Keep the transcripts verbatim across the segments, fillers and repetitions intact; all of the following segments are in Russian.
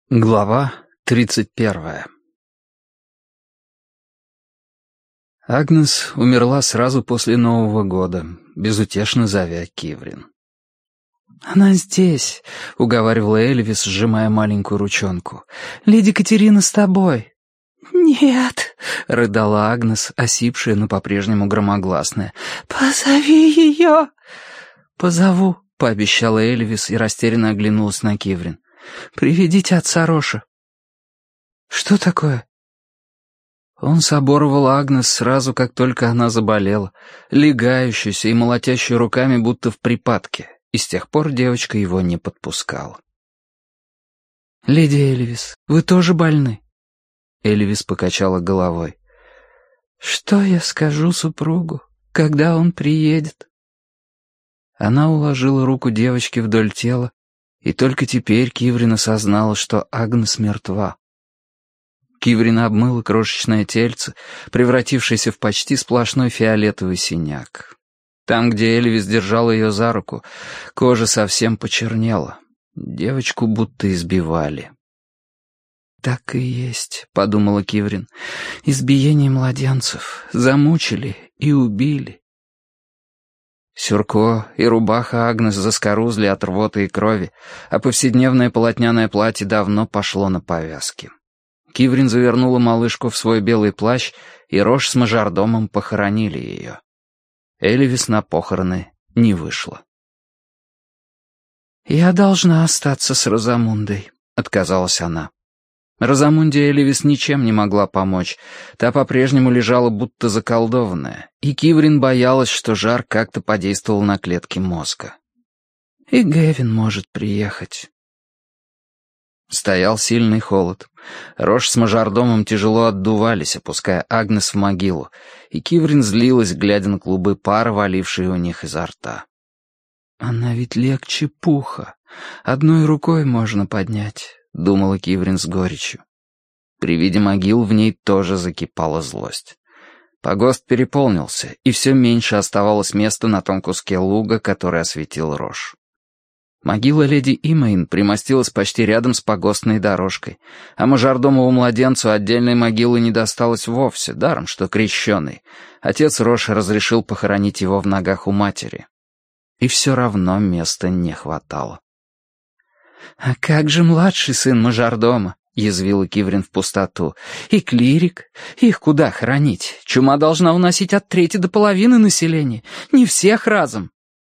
Глава тридцать первая. Агнес умерла сразу после Нового года, безутешно зовя Киврин. «Она здесь», — уговаривала Эльвис, сжимая маленькую ручонку. «Леди Катерина с тобой». «Нет», — рыдала Агнес, осипшая, но по-прежнему громогласная. «Позови ее». «Позову», — пообещала Эльвис и растерянно оглянулась на Киврин. «Приведите отца Роша». «Что такое?» Он соборовал Агнес сразу, как только она заболела, легающуюся и молотящую руками, будто в припадке, и с тех пор девочка его не подпускала. «Леди Эльвис, вы тоже больны?» Эльвис покачала головой. «Что я скажу супругу, когда он приедет?» Она уложила руку девочки вдоль тела, и только теперь Киврин осознала, что Агнес мертва. Киврин обмыла крошечное тельце, превратившееся в почти сплошной фиолетовый синяк. Там, где Эльвис держала ее за руку, кожа совсем почернела. Девочку будто избивали. «Так и есть», — подумала Киврин, — «избиение младенцев замучили и убили». Сюрко и рубаха Агнес заскорузли от рвоты и крови, а повседневное полотняное платье давно пошло на повязки. Киврин завернула малышку в свой белый плащ, и Рош с мажордомом похоронили ее. Эльвис на похороны не вышла. «Я должна остаться с Розамундой», — отказалась она. Розамунде Эльвис ничем не могла помочь. Та по-прежнему лежала будто заколдованная, и Киврин боялась, что жар как-то подействовал на клетки мозга. «И Гевин может приехать». Стоял сильный холод. Рош с мажордомом тяжело отдувались, опуская Агнес в могилу, и Киврин злилась, глядя на клубы пара, валившие у них изо рта. «Она ведь легче пуха. Одной рукой можно поднять», — думала Киврин с горечью. При виде могил в ней тоже закипала злость. Погост переполнился, и все меньше оставалось места на том куске луга, который осветил Рош. Могила леди Имэйн примостилась почти рядом с погостной дорожкой, а мажордомову младенцу отдельной могилы не досталось вовсе, даром что крещеный. Отец Рош разрешил похоронить его в ногах у матери. И все равно места не хватало. «А как же младший сын мажордома?» — язвила Киврин в пустоту. «И клирик? Их куда хоронить? Чума должна уносить от трети до половины населения. Не всех разом».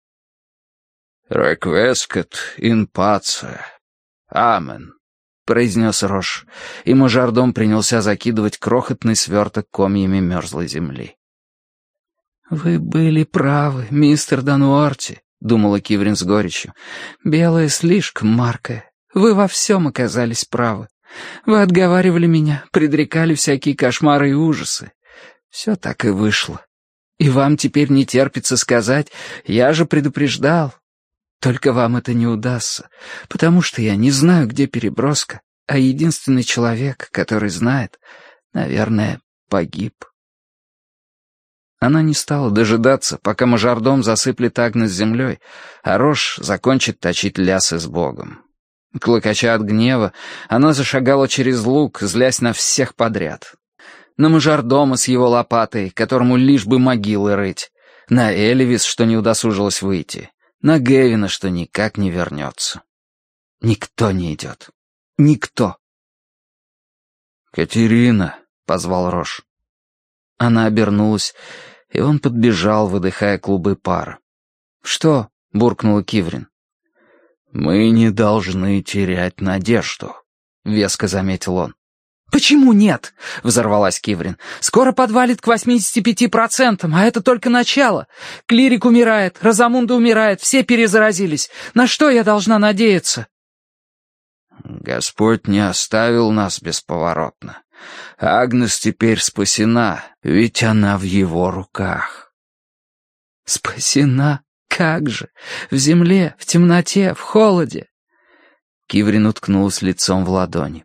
«Реквескет ин паце. Амен», — произнес Рош, и мажордом принялся закидывать крохотный сверток комьями мерзлой земли. «Вы были правы, мистер Дануорти», — думала Киврин с горечью. «Белая слишком маркая. Вы во всем оказались правы. Вы отговаривали меня, предрекали всякие кошмары и ужасы. Все так и вышло. И вам теперь не терпится сказать, я же предупреждал. Только вам это не удастся, потому что я не знаю, где переброска, а единственный человек, который знает, наверное, погиб». Она не стала дожидаться, пока мажордом засыплет Агнес землей, а Рош закончит точить лясы с Богом. Клокоча от гнева, она зашагала через луг, злясь на всех подряд. На мажордома с его лопатой, которому лишь бы могилы рыть, на Эльвис, что не удосужилась выйти, на Гевина, что никак не вернется. Никто не идет. Никто. «Катерина», — позвал Рош. Она обернулась, и он подбежал, выдыхая клубы пара. «Что?» — буркнула Киврин. «Мы не должны терять надежду», — веско заметил он. «Почему нет?» — взорвалась Киврин. «Скоро подвалит к восьмидесяти пяти процентам, а это только начало. Клирик умирает, Розамунда умирает, все перезаразились. На что я должна надеяться?» «Господь не оставил нас бесповоротно. Агнес теперь спасена, ведь она в его руках». «Спасена? Как же? В земле, в темноте, в холоде?» Киврин уткнулась лицом в ладони.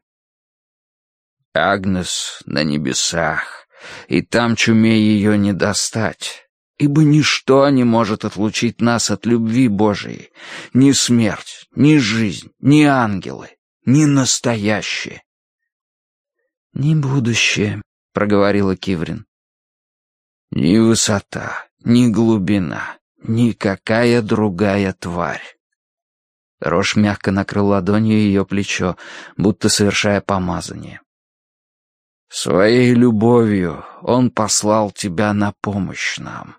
«Агнес на небесах, и там чуме ее не достать, ибо ничто не может отлучить нас от любви Божией, ни смерть, ни жизнь, ни ангелы, не настоящее». «Не будущее», — проговорила Киврин. «Ни высота, ни глубина, никакая другая тварь». Рош мягко накрыл ладонью ее плечо, будто совершая помазание. «Своей любовью он послал тебя на помощь нам».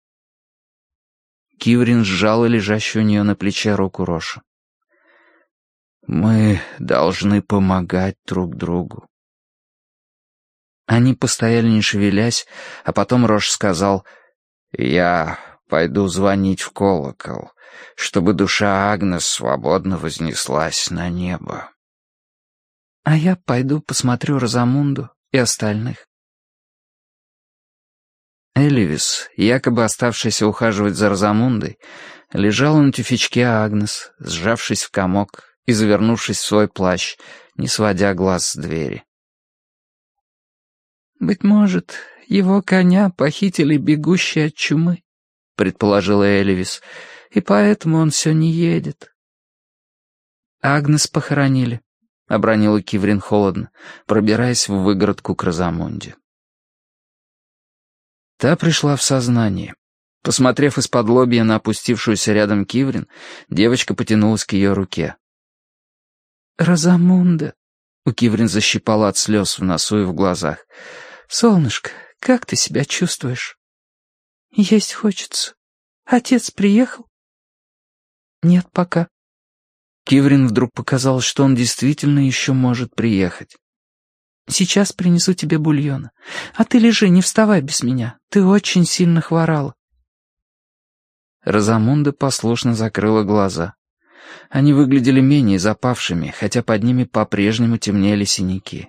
Киврин сжала лежащую у нее на плече руку Роша. «Мы должны помогать друг другу». Они постояли не шевелясь, а потом Рош сказал: «Я пойду звонить в колокол, чтобы душа Агнес свободно вознеслась на небо». «А я пойду посмотрю Розамунду и остальных». Элливис, якобы оставшийся ухаживать за Розамундой, лежала на тюфячке Агнес, сжавшись в комок и завернувшись в свой плащ, не сводя глаз с двери. «Быть может, его коня похитили бегущие от чумы», — предположила Элливис, — «и поэтому он все не едет». «Агнес похоронили», — обронила Киврин холодно, пробираясь в выгородку к Розамунде. Та пришла в сознание. Посмотрев из-под лобья на опустившуюся рядом Киврин, девочка потянулась к ее руке. «Розамунда», — у Киврин защипала от слез в носу и в глазах, — «солнышко, как ты себя чувствуешь?» «Есть хочется. Отец приехал?» «Нет пока». Киврин вдруг показалось, что он действительно еще может приехать. «Сейчас принесу тебе бульона. А ты лежи, не вставай без меня. Ты очень сильно хворала». Розамунда послушно закрыла глаза. Они выглядели менее запавшими, хотя под ними по-прежнему темнели синяки.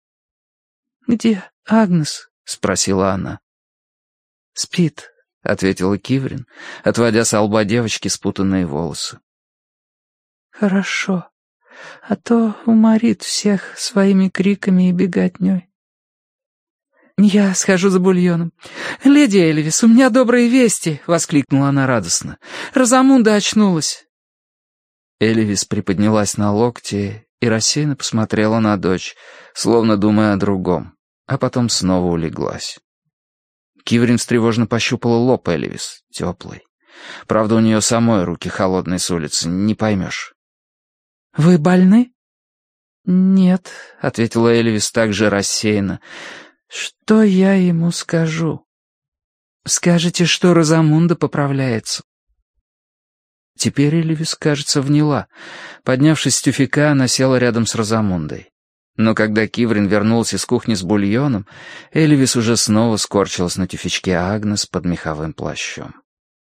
«Где Агнес?» — спросила она. «Спит», — ответила Киврин, отводя с лба девочки спутанные волосы. «Хорошо, а то уморит всех своими криками и беготней». «Я схожу за бульоном. Леди Эльвис, у меня добрые вести!» — воскликнула она радостно. «Розамунда очнулась!» Эльвис приподнялась на локте и рассеянно посмотрела на дочь, словно думая о другом, а потом снова улеглась. Киврин встревожно пощупала лоб Эльвис, теплый. Правда, у нее самой руки холодные с улицы, не поймешь. «Вы больны?» «Нет», — ответила Эльвис также рассеянно. «Что я ему скажу?» «Скажете, что Розамунда поправляется». Теперь Эльвис, кажется, вняла. Поднявшись с тюфяка, она села рядом с Розамундой. Но когда Киврин вернулся из кухни с бульоном, Эльвис уже снова скорчилась на тюфячке Агнес под меховым плащом.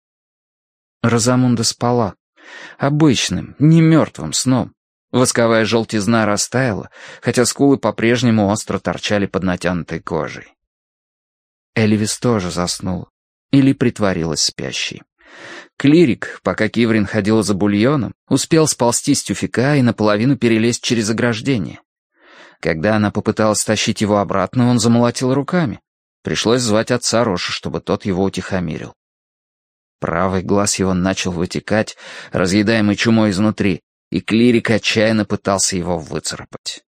Розамунда спала. Обычным, не мертвым сном. Восковая желтизна растаяла, хотя скулы по-прежнему остро торчали под натянутой кожей. Эльвис тоже заснула. Или притворилась спящей. Клирик, пока Киврин ходила за бульоном, успел сползти с тюфяка и наполовину перелезть через ограждение. Когда она попыталась тащить его обратно, он замолотил руками. Пришлось звать отца Роша, чтобы тот его утихомирил. Правый глаз его начал вытекать, разъедаемый чумой изнутри, и клирик отчаянно пытался его выцарапать.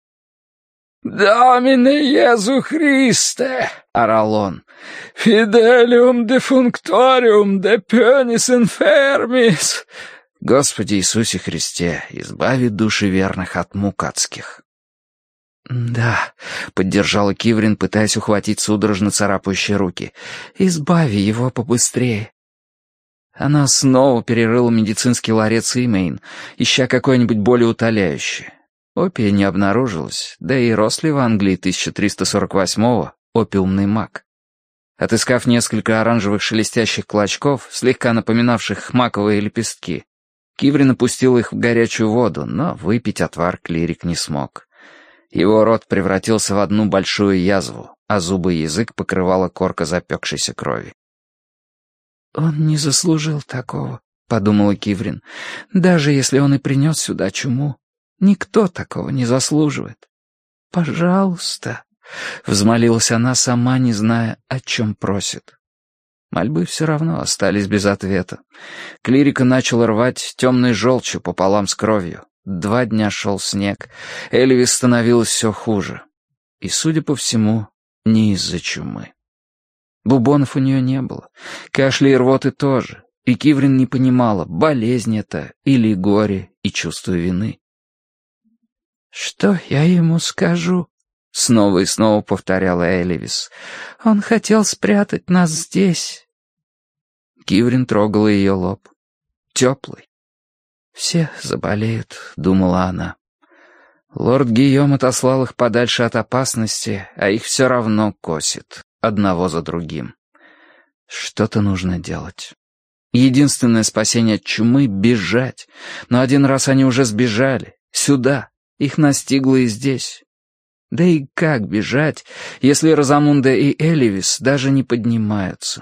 «Домине Иезу Христе!» — орал он. «Фиделиум дефункториум де пенис инфермис!» «Господи Иисусе Христе, избави души верных от мук адских!» «Да», — поддержала Киврин, пытаясь ухватить судорожно царапающие руки, — «избави его побыстрее». Она снова перерыла медицинский ларец Имейн, ища какое-нибудь более утоляющее. Опия не обнаружилось, да и рос ли в Англии тысяча триста сорок восьмого опиумный мак. Отыскав несколько оранжевых шелестящих клочков, слегка напоминавших маковые лепестки, Киврин опустил их в горячую воду, но выпить отвар клирик не смог. Его рот превратился в одну большую язву, а зубы и язык покрывала корка запекшейся крови. «Он не заслужил такого», — подумала Киврин. «Даже если он и принес сюда чуму, никто такого не заслуживает. Пожалуйста», — взмолилась она, сама не зная, о чем просит. Мольбы все равно остались без ответа. Клирика начал рвать темной желчью пополам с кровью. два дня шел снег, Эльвис становилось все хуже. И, судя по всему, не из-за чумы. Бубонов у нее не было, кашля и рвоты тоже, и Киврин не понимала, болезнь это или горе и чувство вины. «Что я ему скажу?» — снова и снова повторяла Эльвис. «Он хотел спрятать нас здесь». Киврин трогала ее лоб. Теплый. «Все заболеют», — думала она. Лорд Гийом отослал их подальше от опасности, а их все равно косит, одного за другим. Что-то нужно делать. Единственное спасение от чумы — бежать. Но один раз они уже сбежали. Сюда. Их настигло и здесь. Да и как бежать, если Розамунда и Эльвис даже не поднимаются?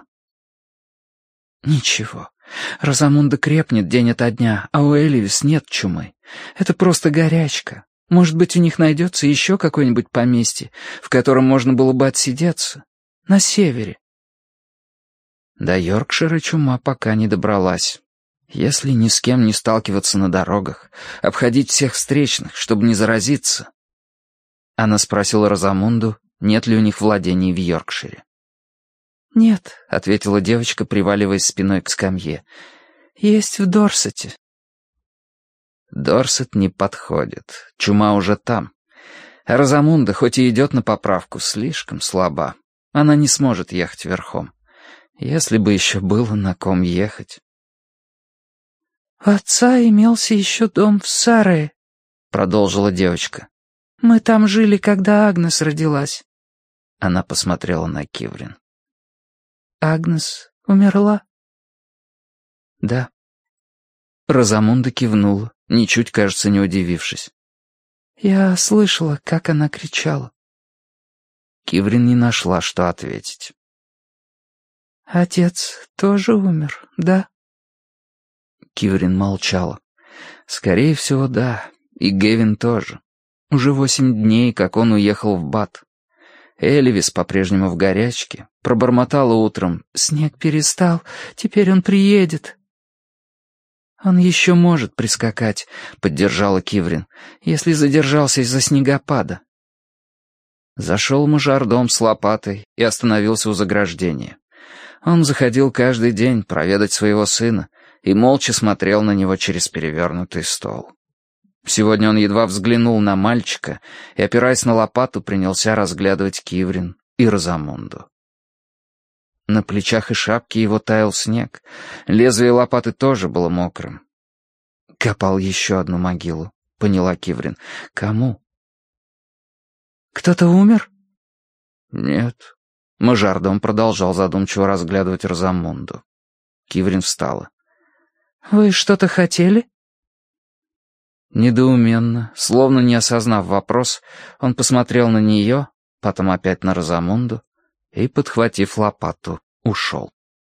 Ничего. Розамунда крепнет день ото дня, а у Эльвис нет чумы. Это просто горячка. Может быть, у них найдется еще какое-нибудь поместье, в котором можно было бы отсидеться. На севере. До Йоркшира чума пока не добралась. Если ни с кем не сталкиваться на дорогах, обходить всех встречных, чтобы не заразиться. Она спросила Розамунду, нет ли у них владений в Йоркшире. «Нет», — ответила девочка, приваливаясь спиной к скамье. «Есть в Дорсете». Дорсет не подходит, чума уже там. А Розамунда, хоть и идет на поправку, слишком слаба. Она не сможет ехать верхом. Если бы еще было на ком ехать. «У отца имелся еще дом в Сарае», — продолжила девочка. «Мы там жили, когда Агнес родилась». Она посмотрела на Киврин. «Агнес умерла?» «Да». Розамунда кивнула, ничуть, кажется, не удивившись. «Я слышала, как она кричала». Киврин не нашла, что ответить. «Отец тоже умер, да?» Киврин молчала. «Скорее всего, да. И Гевин тоже. Уже восемь дней, как он уехал в Бат. Эльвис по-прежнему в горячке. Пробормотала утром. «Снег перестал, теперь он приедет». «Он еще может прискакать», — поддержала Киврин, «если задержался из-за снегопада». Зашел мажордом с лопатой и остановился у заграждения. Он заходил каждый день проведать своего сына и молча смотрел на него через перевернутый стол. Сегодня он едва взглянул на мальчика и, опираясь на лопату, принялся разглядывать Киврин и Розамунду. На плечах и шапке его таял снег, лезвие лопаты тоже было мокрым. «Копал еще одну могилу», — поняла Киврин. «Кому?» «Кто-то умер?» «Нет». Мажордом продолжал задумчиво разглядывать Розамунду. Киврин встала. «Вы что-то хотели?» Недоуменно, словно не осознав вопрос, он посмотрел на нее, потом опять на Розамунду и, подхватив лопату, ушел.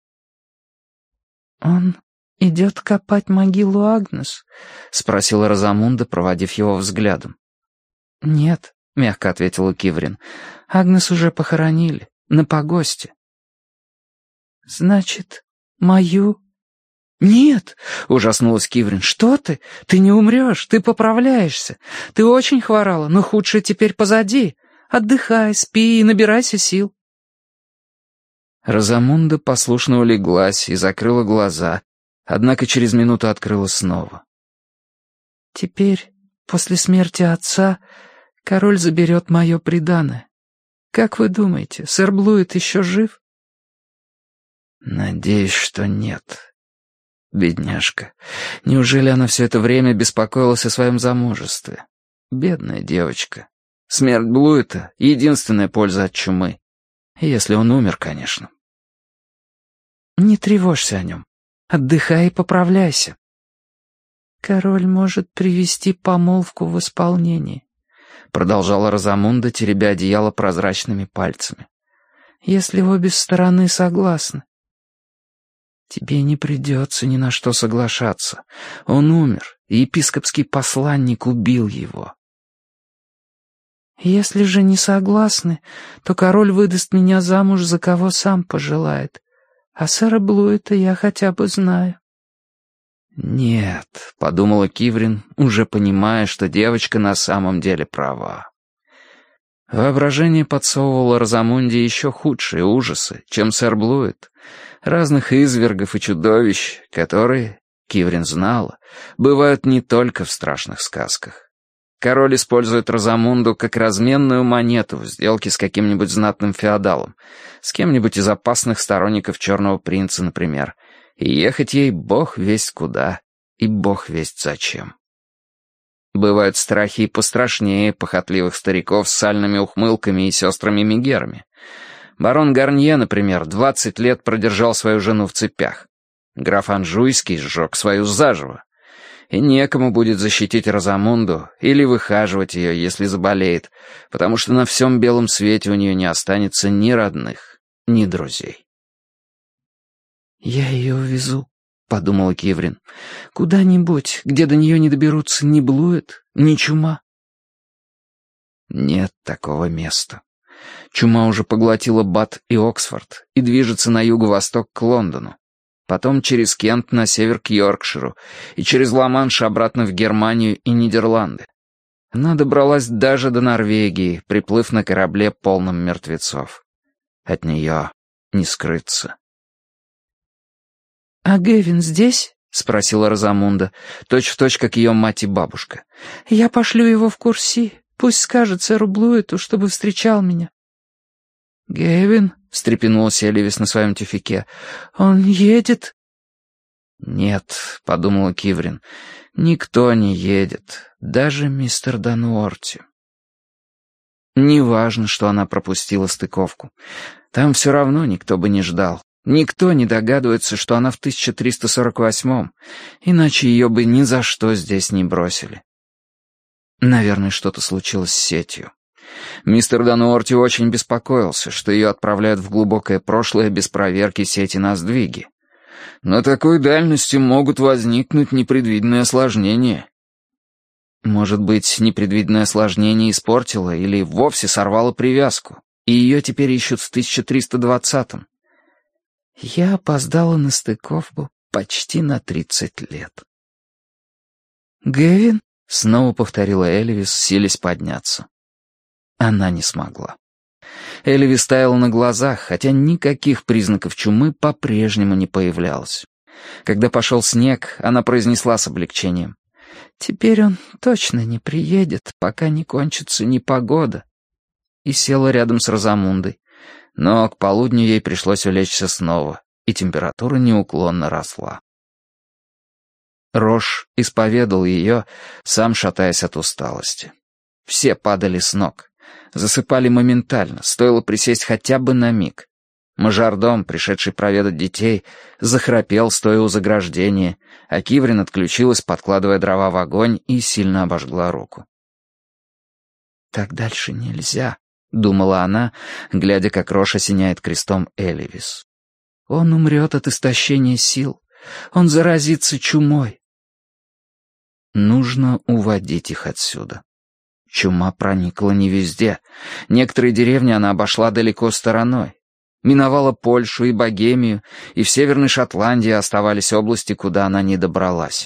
«Он идет копать могилу Агнес?» — спросила Розамунда, проводив его взглядом. «Нет», — мягко ответила Киврин, — «Агнес уже похоронили, на погосте». «Значит, мою...» «Нет!» — ужаснулась Киврин. «Что ты? Ты не умрешь, ты поправляешься. Ты очень хворала, но худшее теперь позади. Отдыхай, спи и набирайся сил». Розамунда послушно улеглась и закрыла глаза, однако через минуту открыла снова. «Теперь, после смерти отца, король заберет мое приданое. Как вы думаете, сэр Блуит еще жив?» «Надеюсь, что нет». Бедняжка. Неужели она все это время беспокоилась о своем замужестве? Бедная девочка. Смерть Блуита — единственная польза от чумы. Если он умер, конечно. «Не тревожься о нем. Отдыхай и поправляйся». «Король может привести помолвку в исполнение», — продолжала Розамунда, теребя одеяло прозрачными пальцами. «Если обе стороны согласны». «Тебе не придется ни на что соглашаться. Он умер, и епископский посланник убил его». «Если же не согласны, то король выдаст меня замуж за кого сам пожелает, а сэра Блуита я хотя бы знаю». «Нет», — подумала Киврин, уже понимая, что девочка на самом деле права. Воображение подсовывало Розамунде еще худшие ужасы, чем сэр Блуэт, разных извергов и чудовищ, которые, Киврин знала, бывают не только в страшных сказках. Король использует Розамунду как разменную монету в сделке с каким-нибудь знатным феодалом, с кем-нибудь из опасных сторонников Черного принца, например, и ехать ей бог весть куда и бог весть зачем. Бывают страхи и пострашнее похотливых стариков с сальными ухмылками и сестрами-мегерами. Барон Гарнье, например, двадцать лет продержал свою жену в цепях. Граф Анжуйский сжег свою заживо. И некому будет защитить Розамунду или выхаживать ее, если заболеет, потому что на всем белом свете у нее не останется ни родных, ни друзей. «Я ее увезу», — подумала Киврин, — «куда-нибудь, где до нее не доберутся ни Блуэт, ни чума». Нет такого места. Чума уже поглотила Бат и Оксфорд и движется на юго-восток к Лондону, потом через Кент на север к Йоркширу и через Ла-Манш обратно в Германию и Нидерланды. Она добралась даже до Норвегии, приплыв на корабле, полном мертвецов. От нее не скрыться. «А Гэвин здесь?» — спросила Розамунда, точь-в-точь, как ее мать и бабушка. «Я пошлю его в Курси. Пусть скажет сэру Блуэту, чтобы встречал меня». «Гэвин?» — встрепенулась Эливис на своем тюфяке. «Он едет?» «Нет», — подумала Киврин, — «никто не едет, даже мистер Дануорти». Неважно, что она пропустила стыковку. Там все равно никто бы не ждал. Никто не догадывается, что она в тысяча триста сорок восьмом, иначе ее бы ни за что здесь не бросили. Наверное, что-то случилось с сетью. Мистер Дануорти очень беспокоился, что ее отправляют в глубокое прошлое без проверки сети на сдвиги. На такой дальности могут возникнуть непредвиденные осложнения. Может быть, непредвиденное осложнение испортило или вовсе сорвало привязку, и ее теперь ищут в тысяча триста двадцатом. Я опоздала на стыковку почти на тридцать лет. «Гэвин?» — снова повторила Эльвис, силясь подняться. Она не смогла. Эльвис таяла на глазах, хотя никаких признаков чумы по-прежнему не появлялось. Когда пошел снег, она произнесла с облегчением: «Теперь он точно не приедет, пока не кончится непогода», и села рядом с Розамундой. Но к полудню ей пришлось улечься снова, и температура неуклонно росла. Рош исповедал ее, сам шатаясь от усталости. Все падали с ног. Засыпали моментально, стоило присесть хотя бы на миг. Мажордом, пришедший проведать детей, захрапел, стоя у заграждения, а Киврин отключилась, подкладывая дрова в огонь, и сильно обожгла руку. «Так дальше нельзя», — думала она, глядя, как Рош осеняет крестом Эливис. «Он умрет от истощения сил. Он заразится чумой». Нужно уводить их отсюда. Чума проникла не везде. Некоторые деревни она обошла далеко стороной. Миновала Польшу и Богемию, и в Северной Шотландии оставались области, куда она не добралась.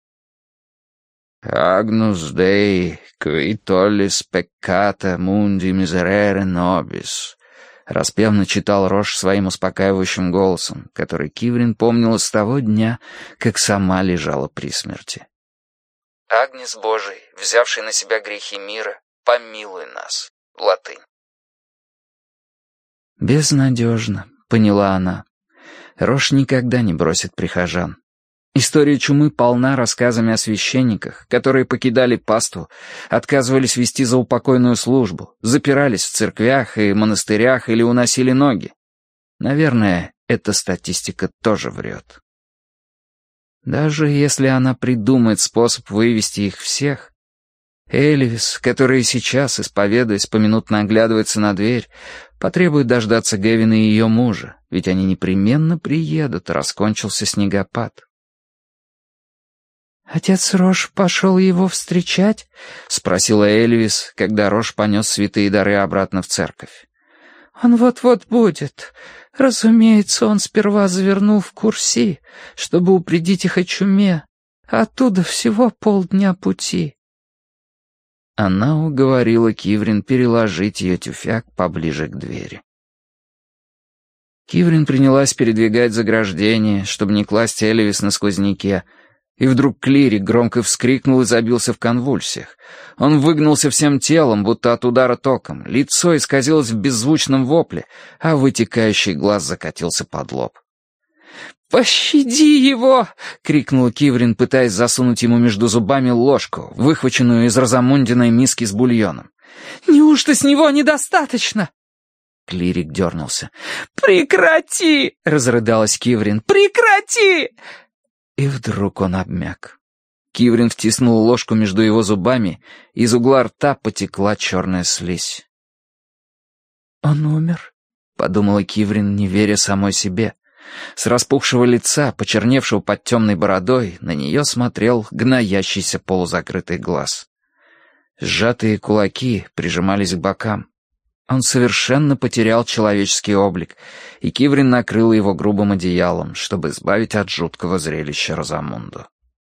«Агнус Дей, qui tollis peccata mundi miserere nobis», — распевно читал Рош своим успокаивающим голосом, который Киврин помнила с того дня, как сама лежала при смерти. «Агнец Божий, взявший на себя грехи мира, помилуй нас». Латынь. «Безнадежно», — поняла она. Рош никогда не бросит прихожан. История чумы полна рассказами о священниках, которые покидали паству, отказывались вести заупокойную службу, запирались в церквях и монастырях или уносили ноги. Наверное, эта статистика тоже врет. Даже если она придумает способ вывести их всех, Эльвис, которая сейчас, исповедуясь, поминутно оглядывается на дверь, потребует дождаться Гэвина и ее мужа, ведь они непременно приедут, раз кончился снегопад. «Отец Рош пошел его встречать?» — спросила Эльвис, когда Рош понес святые дары обратно в церковь. «Он вот-вот будет. Разумеется, он сперва завернул в Курси, чтобы упредить их о чуме, Оттуда всего полдня пути». Она уговорила Киврин переложить ее тюфяк поближе к двери. Киврин принялась передвигать заграждение, чтобы не класть Элевис на сквозняке, и вдруг клирик громко вскрикнул и забился в конвульсиях. Он выгнулся всем телом, будто от удара током, лицо исказилось в беззвучном вопле, а вытекающий глаз закатился под лоб. «Пощади его!» — крикнула Киврин, пытаясь засунуть ему между зубами ложку, выхваченную из Розамундиной миски с бульоном. «Неужто с него недостаточно?» Клирик дернулся. «Прекрати!» — разрыдалась Киврин. «Прекрати!» И вдруг он обмяк. Киврин втиснула ложку между его зубами, и из угла рта потекла черная слизь. «Он умер», — подумала Киврин, не веря самой себе. С распухшего лица, почерневшего под темной бородой, на нее смотрел гноящийся полузакрытый глаз. Сжатые кулаки прижимались к бокам. Он совершенно потерял человеческий облик, и Киврин накрыла его грубым одеялом, чтобы избавить от жуткого зрелища Розамунду.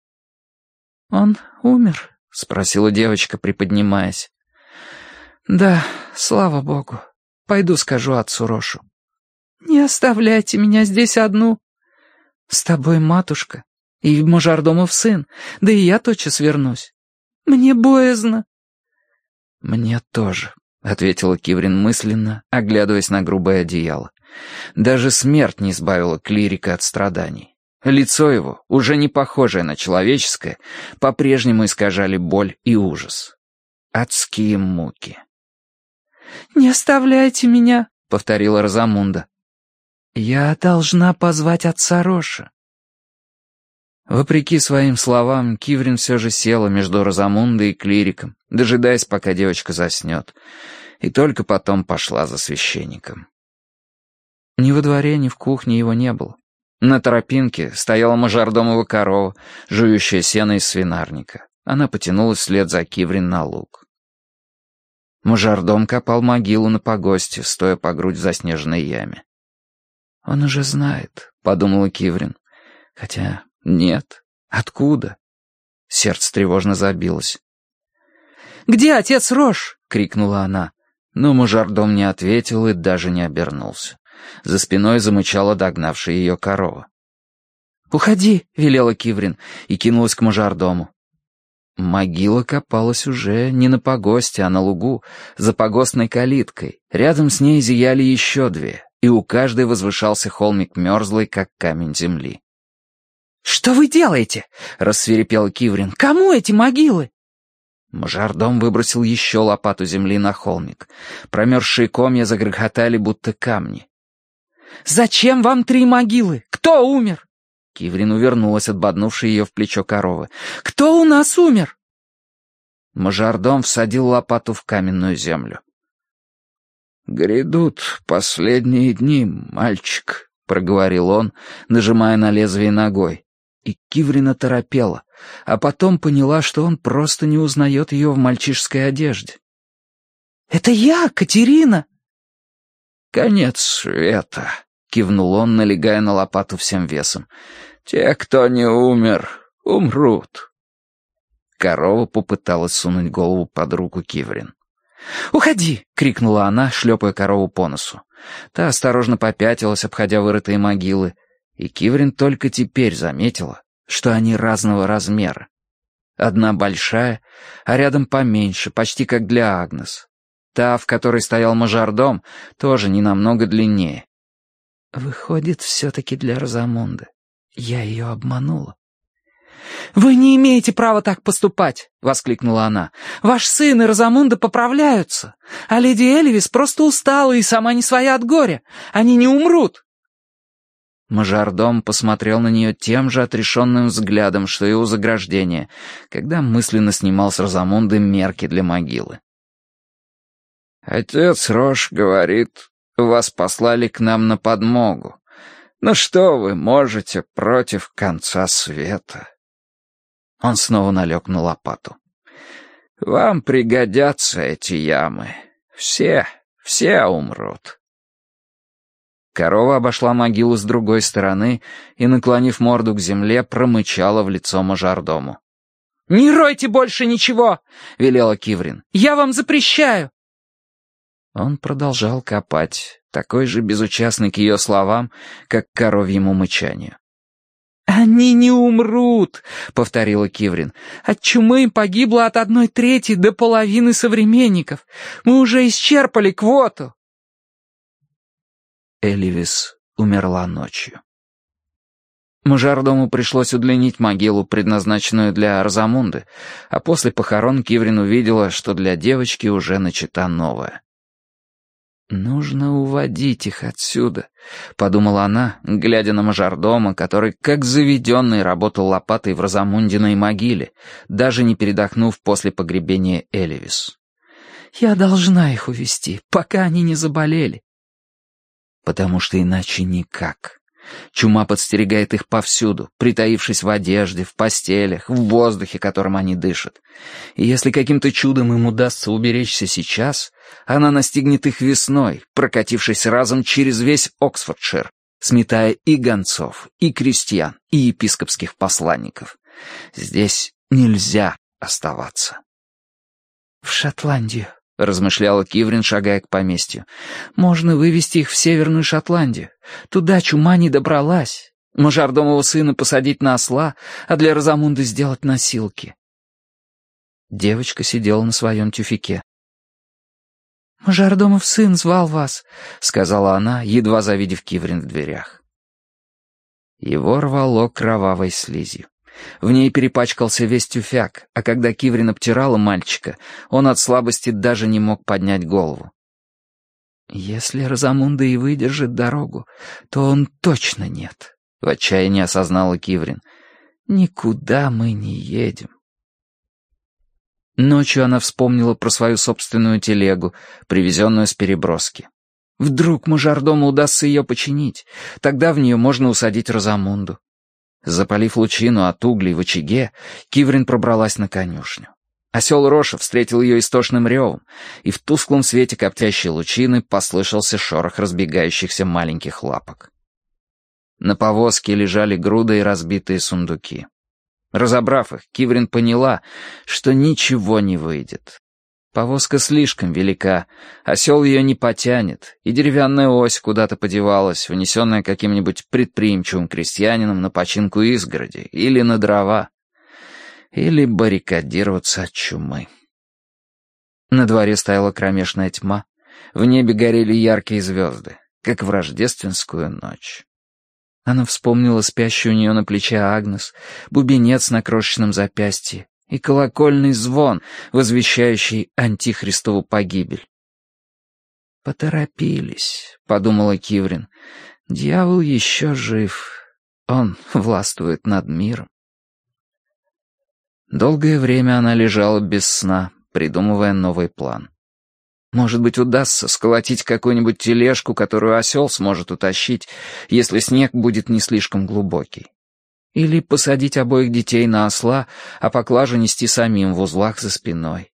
«Он умер?» — спросила девочка, приподнимаясь. «Да, слава богу. Пойду скажу отцу Рошу». «Не оставляйте меня здесь одну». «С тобой матушка и мажордомов сын, да и я тотчас вернусь. Мне боязно». «Мне тоже», — ответила Киврин мысленно, оглядываясь на грубое одеяло. Даже смерть не избавила клирика от страданий. Лицо его, уже не похожее на человеческое, по-прежнему искажали боль и ужас. Адские муки. «Не оставляйте меня», — повторила Розамунда. «Я должна позвать отца Роша». Вопреки своим словам, Киврин все же села между Розамундой и клириком, дожидаясь, пока девочка заснет, и только потом пошла за священником. Ни во дворе, ни в кухне его не было. На тропинке стояла мажордомова корова, жующая сено из свинарника. Она потянулась вслед за Киврин на луг. Мажордом копал могилу на погосте, стоя по грудь в заснеженной яме. «Он уже знает», — подумала Киврин. Хотя нет. Откуда? Сердце тревожно забилось. «Где отец Рош?» — крикнула она. Но мажордом не ответил и даже не обернулся. За спиной замычала догнавшая ее корова. «Уходи», — велела Киврин и кинулась к мажордому. Могила копалась уже не на погосте, а на лугу, за погостной калиткой. Рядом с ней зияли еще две, и у каждой возвышался холмик мерзлый, как камень земли. «Что вы делаете?» — рассвирепела Киврин. «Кому эти могилы?» Мажордом выбросил еще лопату земли на холмик. Промерзшие комья загрохотали, будто камни. «Зачем вам три могилы? Кто умер?» Киврин увернулась от боднувшей ее в плечо коровы. «Кто у нас умер?» Мажордом всадил лопату в каменную землю. «Грядут последние дни, мальчик», — проговорил он, нажимая на лезвие ногой. И Киврин оторопела, а потом поняла, что он просто не узнает ее в мальчишеской одежде. «Это я, Катерина!» «Конец света», — кивнул он, налегая на лопату всем весом. «Те, кто не умер, умрут». Корова попыталась сунуть голову под руку Киврин. «Уходи!» — крикнула она, шлепая корову по носу. Та осторожно попятилась, обходя вырытые могилы, и Киврин только теперь заметила, что они разного размера. Одна большая, а рядом поменьше, почти как для Агнес. Та, в которой стоял мажордом, тоже не намного длиннее. «Выходит, все-таки для Розамунды. Я ее обманула». «Вы не имеете права так поступать!» — воскликнула она. «Ваш сын и Розамунда поправляются, а леди Эльвис просто устала и сама не своя от горя. Они не умрут!» Мажордом посмотрел на нее тем же отрешенным взглядом, что и у заграждения, когда мысленно снимал с Розамунды мерки для могилы. «Отец Рош говорит, вас послали к нам на подмогу. Но что вы можете против конца света?» Он снова налег на лопату. «Вам пригодятся эти ямы. Все, все умрут». Корова обошла могилу с другой стороны и, наклонив морду к земле, промычала в лицо мажордому. «Не ройте больше ничего!» — велела Киврин. «Я вам запрещаю!» Он продолжал копать, такой же безучастный к ее словам, как к коровьему мычанию. «Они не умрут», — повторила Киврин. «От чумы погибло от одной трети до половины современников. Мы уже исчерпали квоту». Эливис умерла ночью. Мажордому пришлось удлинить могилу, предназначенную для Розамунды, а после похорон Киврин увидела, что для девочки уже начата новая. «Нужно уводить их отсюда», — подумала она, глядя на мажордома, который, как заведенный, работал лопатой в Розамундиной могиле, даже не передохнув после погребения Эливис. «Я должна их увести, пока они не заболели». Потому что иначе никак. Чума подстерегает их повсюду, притаившись в одежде, в постелях, в воздухе, которым они дышат. И если каким-то чудом им удастся уберечься сейчас, она настигнет их весной, прокатившись разом через весь Оксфордшир, сметая и гонцов, и крестьян, и епископских посланников. Здесь нельзя оставаться. «В Шотландию», — размышляла Киврин, шагая к поместью. «Можно вывести их в Северную Шотландию. Туда чума не добралась. Мажордомова сына посадить на осла, а для Розамунды сделать носилки». Девочка сидела на своем тюфяке. «Мажордомов сын звал вас», — сказала она, едва завидев Киврин в дверях. Его рвало кровавой слизью. В ней перепачкался весь тюфяк, а когда Киврин обтирала мальчика, он от слабости даже не мог поднять голову. «Если Розамунда и выдержит дорогу, то он точно нет», — в отчаянии осознала Киврин. «Никуда мы не едем». Ночью она вспомнила про свою собственную телегу, привезенную с переброски. Вдруг мажордому удастся ее починить, тогда в нее можно усадить Розамунду. Запалив лучину от углей в очаге, Киврин пробралась на конюшню. Осел Роша встретил ее истошным ревом, и в тусклом свете коптящей лучины послышался шорох разбегающихся маленьких лапок. На повозке лежали грудой разбитые сундуки. Разобрав их, Киврин поняла, что ничего не выйдет. Повозка слишком велика, осел ее не потянет, и деревянная ось куда-то подевалась, унесенная каким-нибудь предприимчивым крестьянином на починку изгороди или на дрова, или баррикадироваться от чумы. На дворе стояла кромешная тьма, в небе горели яркие звезды, как в рождественскую ночь. Она вспомнила спящую у нее на плече Агнес, бубенец на крошечном запястье, и колокольный звон, возвещающий антихристову погибель. «Поторопились», — подумала Киврин. «Дьявол еще жив. Он властвует над миром». Долгое время она лежала без сна, придумывая новый план. Может быть, удастся сколотить какую-нибудь тележку, которую осел сможет утащить, если снег будет не слишком глубокий. Или посадить обоих детей на осла, а поклажу нести самим в узлах за спиной.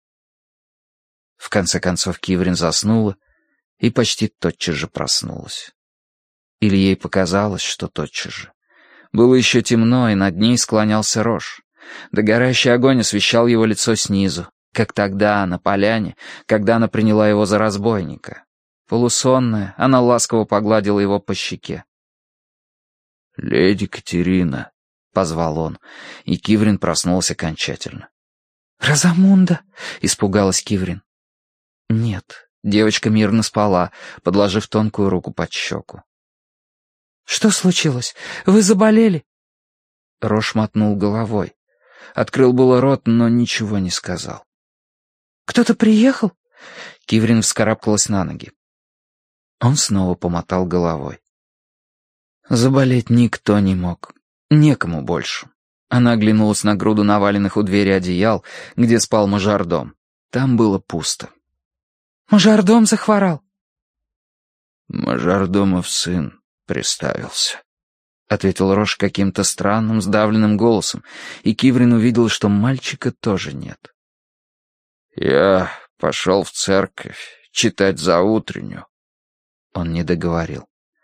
В конце концов Киврин заснула и почти тотчас же проснулась. Или ей показалось, что тотчас же. Было еще темно, и над ней склонялся Рош. Догорающий огонь освещал его лицо снизу, как тогда, на поляне, когда она приняла его за разбойника. Полусонная, она ласково погладила его по щеке. «Леди Катерина», — позвал он, и Киврин проснулся окончательно. «Розамунда!» — испугалась Киврин. Нет, девочка мирно спала, подложив тонкую руку под щеку. «Что случилось? Вы заболели?» Рош мотнул головой. Открыл было рот, но ничего не сказал. «Кто-то приехал?» Киврин вскарабкалась на ноги. Он снова помотал головой. Заболеть никто не мог. Некому больше. Она оглянулась на груду наваленных у двери одеял, где спал мажордом. Там было пусто. «Мажордом захворал». «Мажордомов сын приставился», — ответил Рош каким-то странным, сдавленным голосом, и Киврин увидел, что мальчика тоже нет. «Я пошел в церковь читать заутренню». Он не договорил.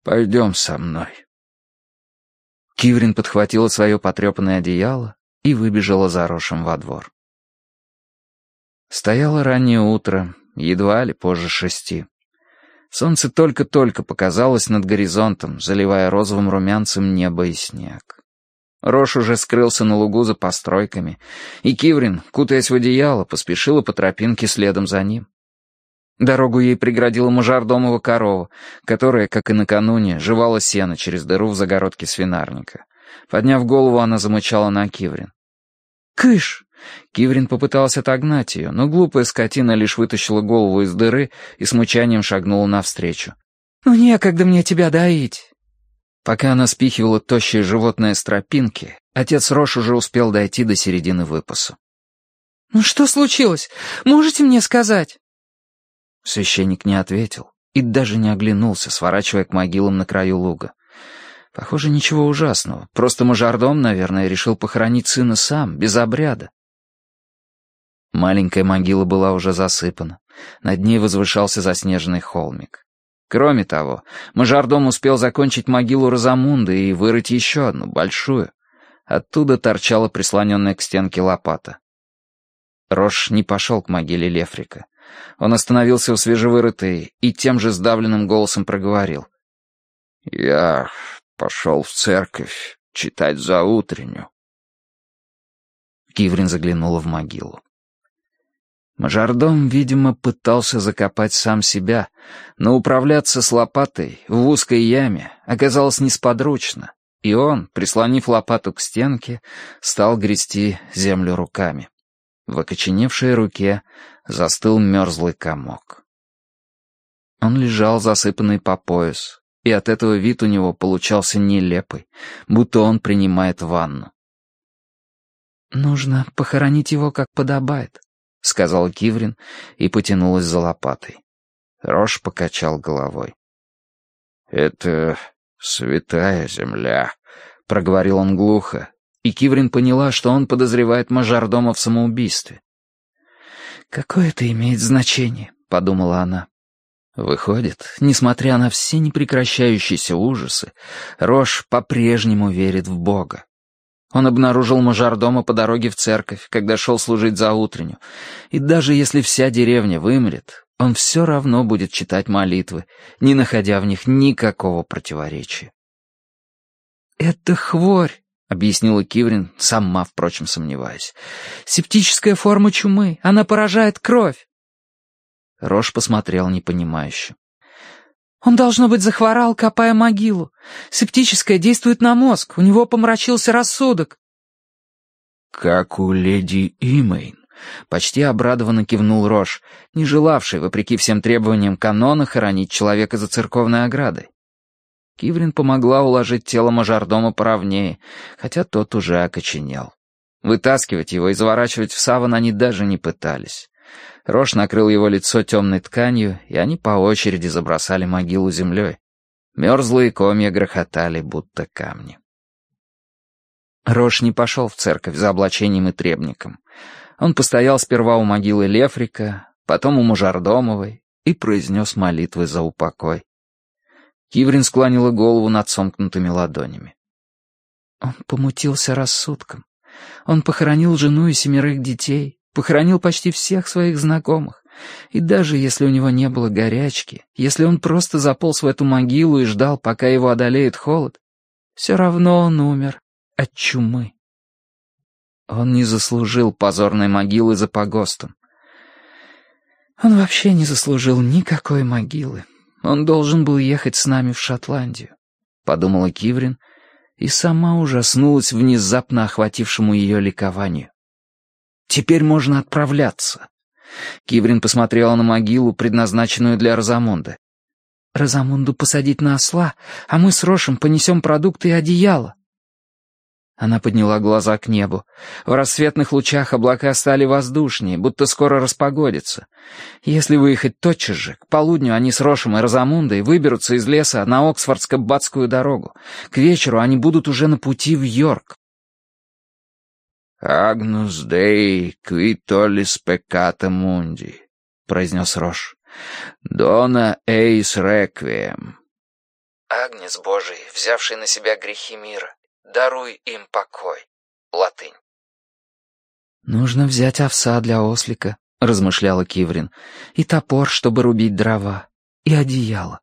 Пойдем со мной». Киврин подхватила свое потрепанное одеяло и выбежала за Рошем во двор. Стояло раннее утро, едва ли позже шести. Солнце только-только показалось над горизонтом, заливая розовым румянцем небо и снег. Рош уже скрылся на лугу за постройками, и Киврин, кутаясь в одеяло, поспешила по тропинке следом за ним. Дорогу ей преградила мажордомова корова, которая, как и накануне, жевала сено через дыру в загородке свинарника. Подняв голову, она замычала на Киврин. «Кыш!» Киврин попытался отогнать ее, но глупая скотина лишь вытащила голову из дыры и с мычанием шагнула навстречу. «Ну некогда мне тебя доить!» Пока она спихивала тощее животное с тропинки, отец Рош уже успел дойти до середины выпаса. «Ну что случилось? Можете мне сказать?» Священник не ответил и даже не оглянулся, сворачивая к могилам на краю луга. Похоже, ничего ужасного, просто мажордом, наверное, решил похоронить сына сам, без обряда. Маленькая могила была уже засыпана, над ней возвышался заснеженный холмик. Кроме того, мажордом успел закончить могилу Розамунды и вырыть еще одну, большую. Оттуда торчала прислоненная к стенке лопата. Рош не пошел к могиле Лефрика. Он остановился у свежевырытой и тем же сдавленным голосом проговорил. «Я пошел в церковь читать заутренню». Киврин заглянула в могилу. Мажордом, видимо, пытался закопать сам себя, но управляться с лопатой в узкой яме оказалось несподручно, и он, прислонив лопату к стенке, стал грести землю руками. В окоченевшей руке застыл мерзлый комок. Он лежал, засыпанный по пояс, и от этого вид у него получался нелепый, будто он принимает ванну. «Нужно похоронить его, как подобает», — сказал Киврин и потянулась за лопатой. Рош покачал головой. «Это святая земля», — проговорил он глухо, и Киврин поняла, что он подозревает мажордома в самоубийстве. «Какое это имеет значение?» — подумала она. Выходит, несмотря на все непрекращающиеся ужасы, Рош по-прежнему верит в Бога. Он обнаружил мажордома по дороге в церковь, когда шел служить заутренню, и даже если вся деревня вымрет, он все равно будет читать молитвы, не находя в них никакого противоречия. «Это хворь», — объяснила Киврин, сама, впрочем, сомневаясь. «Септическая форма чумы, она поражает кровь». Рош посмотрел непонимающе. «Он, должно быть, захворал, копая могилу. Септическая действует на мозг, у него помрачился рассудок». «Как у леди Имейн», — почти обрадованно кивнул Рош, не желавший, вопреки всем требованиям канона, хоронить человека за церковной оградой. Киврин помогла уложить тело мажордома поровнее, хотя тот уже окоченел. Вытаскивать его и заворачивать в саван они даже не пытались. Рош накрыл его лицо темной тканью, и они по очереди забросали могилу землей. Мерзлые комья грохотали, будто камни. Рош не пошел в церковь за облачением и требником. Он постоял сперва у могилы Лефрика, потом у мажордомовой и произнес молитвы за упокой. Киврин склонила голову над сомкнутыми ладонями. Он помутился рассудком. Он похоронил жену и семерых детей, похоронил почти всех своих знакомых. И даже если у него не было горячки, если он просто заполз в эту могилу и ждал, пока его одолеет холод, все равно он умер от чумы. Он не заслужил позорной могилы за погостом. Он вообще не заслужил никакой могилы. Он должен был ехать с нами в Шотландию, — подумала Киврин, и сама ужаснулась внезапно охватившему ее ликованию. Теперь можно отправляться. Киврин посмотрела на могилу, предназначенную для Розамунды. «Розамунду посадить на осла, а мы с Рошем понесем продукты и одеяло». Она подняла глаза к небу. В рассветных лучах облака стали воздушнее, будто скоро распогодятся. Если выехать тотчас же, к полудню они с Рошем и Розамундой выберутся из леса на Оксфордско-Батскую дорогу. К вечеру они будут уже на пути в Йорк. «Агнус Дей qui tollis peccata mundi», — произнес Рош. «Дона эйс реквием». Агнец Божий, взявший на себя грехи мира, даруй им покой. Латынь. «Нужно взять овса для ослика», — размышляла Киврин, «и топор, чтобы рубить дрова, и одеяло».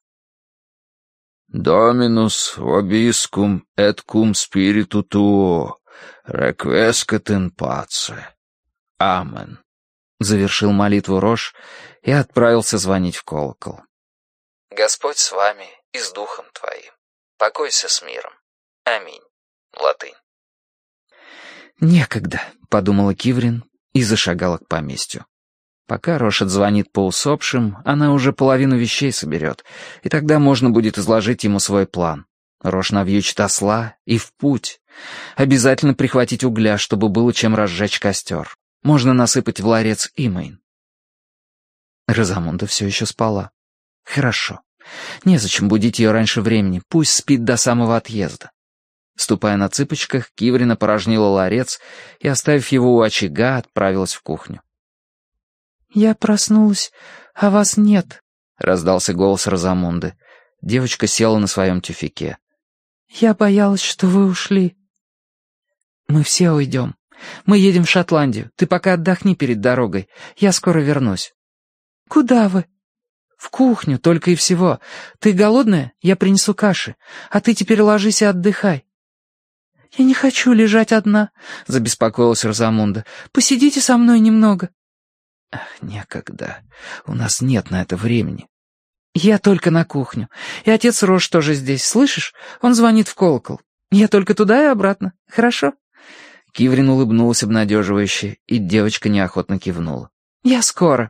«Доминус вобискум et cum spiritu tuo, requiescat in pace. Амен», — завершил молитву Рош и отправился звонить в колокол. «Господь с вами и с духом твоим. Покойся с миром. Аминь. Латынь». «Некогда», — подумала Киврин и зашагала к поместью. Пока Рошет звонит по усопшим, она уже половину вещей соберет, и тогда можно будет изложить ему свой план. Рош навьючит осла и в путь. Обязательно прихватить угля, чтобы было чем разжечь костер. Можно насыпать в ларец Имейн. Розамунда все еще спала. Хорошо. Незачем будить ее раньше времени, пусть спит до самого отъезда. Ступая на цыпочках, Киврин опорожнила ларец и, оставив его у очага, отправилась в кухню. «Я проснулась, а вас нет», — раздался голос Розамунды. Девочка села на своем тюфяке. «Я боялась, что вы ушли». «Мы все уйдем. Мы едем в Шотландию. Ты пока отдохни перед дорогой. Я скоро вернусь». «Куда вы?» «В кухню, только и всего. Ты голодная? Я принесу каши. А ты теперь ложись и отдыхай». «Я не хочу лежать одна», — забеспокоилась Розамунда. «Посидите со мной немного». «Ах, некогда. У нас нет на это времени». «Я только на кухню. И отец Рош тоже здесь, слышишь? Он звонит в колокол. Я только туда и обратно. Хорошо?» Киврин улыбнулась обнадеживающе, и девочка неохотно кивнула. «Я скоро».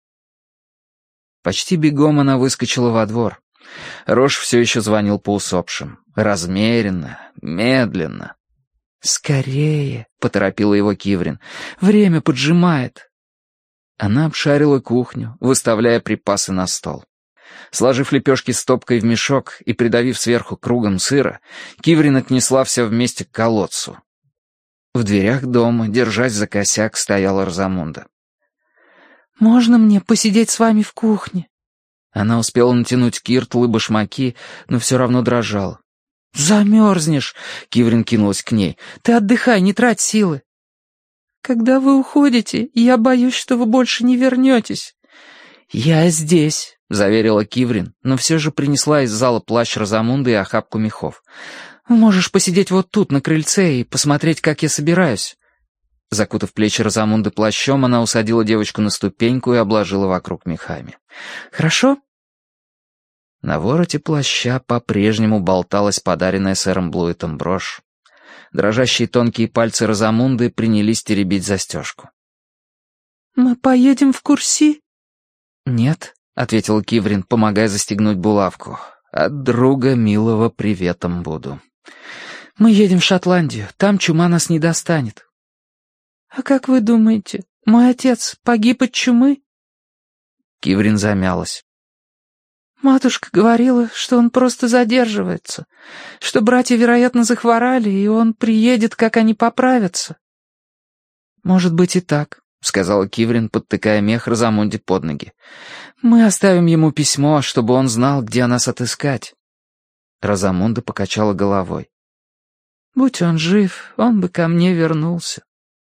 Почти бегом она выскочила во двор. Рош все еще звонил по усопшим. Размеренно, медленно. «Скорее», — поторопила его Киврин. «Время поджимает». Она обшарила кухню, выставляя припасы на стол. Сложив лепешки стопкой в мешок и придавив сверху кругом сыра, Киврин отнесла все вместе к колодцу. В дверях дома, держась за косяк, стояла Розамунда. «Можно мне посидеть с вами в кухне?» Она успела натянуть киртл и башмаки, но все равно дрожала. «Замерзнешь!» — Киврин кинулась к ней. «Ты отдыхай, не трать силы!» «Когда вы уходите, я боюсь, что вы больше не вернетесь». «Я здесь», — заверила Киврин, но все же принесла из зала плащ Розамунды и охапку мехов. «Можешь посидеть вот тут, на крыльце, и посмотреть, как я собираюсь». Закутав плечи Розамунды плащом, она усадила девочку на ступеньку и обложила вокруг мехами. «Хорошо?» На вороте плаща по-прежнему болталась подаренная сэром Блуитом брошь. Дрожащие тонкие пальцы Розамунды принялись теребить застежку. «Мы поедем в Курси?» «Нет», — ответил Киврин, помогая застегнуть булавку. «От друга милого приветом буду. Мы едем в Шотландию, там чума нас не достанет». «А как вы думаете, мой отец погиб от чумы?» Киврин замялась. «Матушка говорила, что он просто задерживается, что братья, вероятно, захворали, и он приедет, как они поправятся». «Может быть и так», — сказала Киврин, подтыкая мех Розамунде под ноги. «Мы оставим ему письмо, чтобы он знал, где нас отыскать». Розамунда покачала головой. «Будь он жив, он бы ко мне вернулся».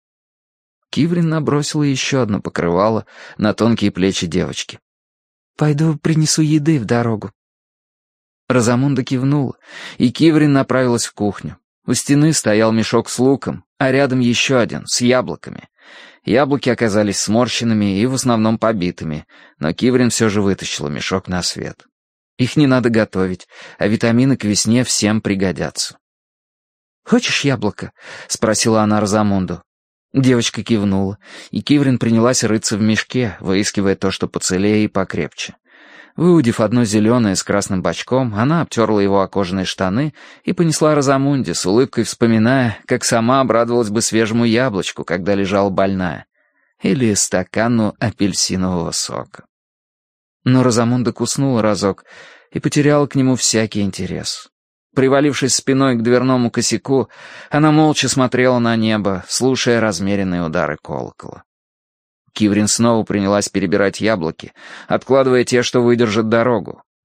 Киврин набросила еще одно покрывало на тонкие плечи девочки. «Пойду принесу еды в дорогу». Розамунда кивнула, и Киврин направилась в кухню. У стены стоял мешок с луком, а рядом еще один, с яблоками. Яблоки оказались сморщенными и в основном побитыми, но Киврин все же вытащила мешок на свет. Их не надо готовить, а витамины к весне всем пригодятся. «Хочешь яблоко?» — спросила она Розамунду. Девочка кивнула, и Киврин принялась рыться в мешке, выискивая то, что поцелее и покрепче. Выудив одно зеленое с красным бочком, она обтерла его о кожаные штаны и понесла Розамунде, с улыбкой вспоминая, как сама обрадовалась бы свежему яблочку, когда лежала больная, или стакану апельсинового сока. Но Розамунда куснула разок и потеряла к нему всякий интерес. Привалившись спиной к дверному косяку, она молча смотрела на небо, слушая размеренные удары колокола. Киврин снова принялась перебирать яблоки, откладывая те, что выдержат дорогу,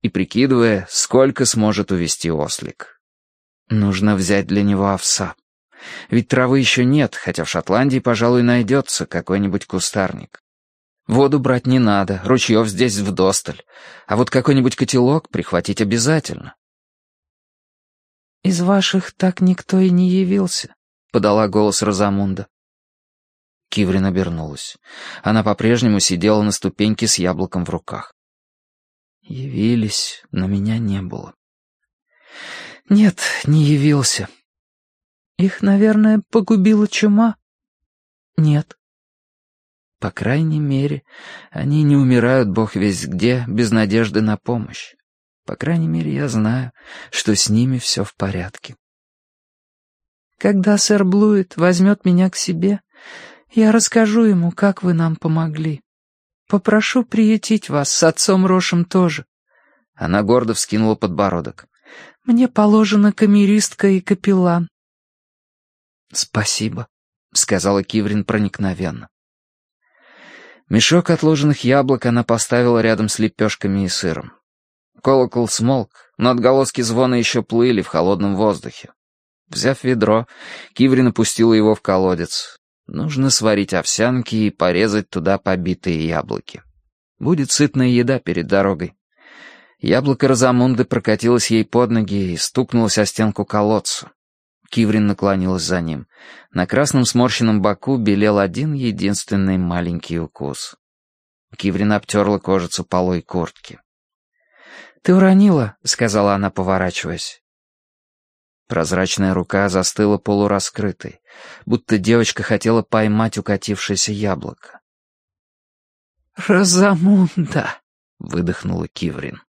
и прикидывая, сколько сможет увести ослик. Нужно взять для него овса. Ведь травы еще нет, хотя в Шотландии, пожалуй, найдется какой-нибудь кустарник. Воду брать не надо, ручьев здесь вдосталь, а вот какой-нибудь котелок прихватить обязательно. «Из ваших так никто и не явился», — подала голос Розамунда. Киврин обернулась. Она по-прежнему сидела на ступеньке с яблоком в руках. Явились, но меня не было. «Нет, не явился. Их, наверное, погубила чума?» «Нет». По крайней мере, они не умирают бог весть где, без надежды на помощь. По крайней мере, я знаю, что с ними все в порядке. «Когда сэр Блуит возьмет меня к себе, я расскажу ему, как вы нам помогли. Попрошу приютить вас с отцом Рошем тоже». Она гордо вскинула подбородок. «Мне положена камеристка и капеллан». «Спасибо», — сказала Киврин проникновенно. Мешок отложенных яблок она поставила рядом с лепешками и сыром. Колокол смолк, но отголоски звона еще плыли в холодном воздухе. Взяв ведро, Киврин опустила его в колодец. Нужно сварить овсянки и порезать туда побитые яблоки. Будет сытная еда перед дорогой. Яблоко Розамунды прокатилось ей под ноги и стукнулось о стенку колодца. Киврин наклонилась за ним. На красном сморщенном боку белел один единственный маленький укус. Киврин обтерла кожицу полой куртки. «Ты уронила», — сказала она, поворачиваясь. Прозрачная рука застыла полураскрытой, будто девочка хотела поймать укатившееся яблоко. «Розамунда», — выдохнула Киврин.